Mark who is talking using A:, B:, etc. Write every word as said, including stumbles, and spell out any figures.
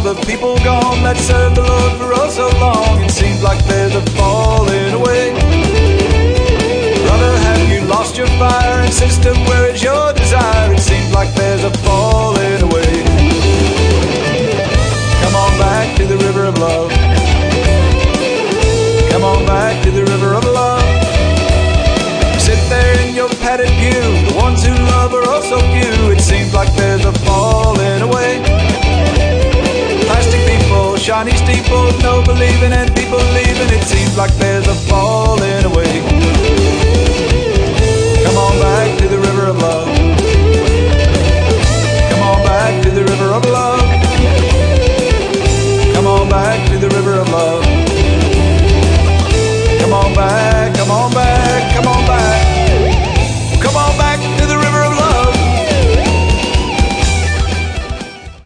A: the people gone that served the Lord for oh so long. It seems like there's a falling away. Brother, have you lost your fire? And sister, where is your desire? It seems like there's a falling away. Come on back to the river of love. Come on back to the river of love. Sit there in your padded pew. The ones who love are oh so few. It seems like there's a falling away. Plastic people, shiny steeples, no believing and people leaving. It seems like there's a falling away.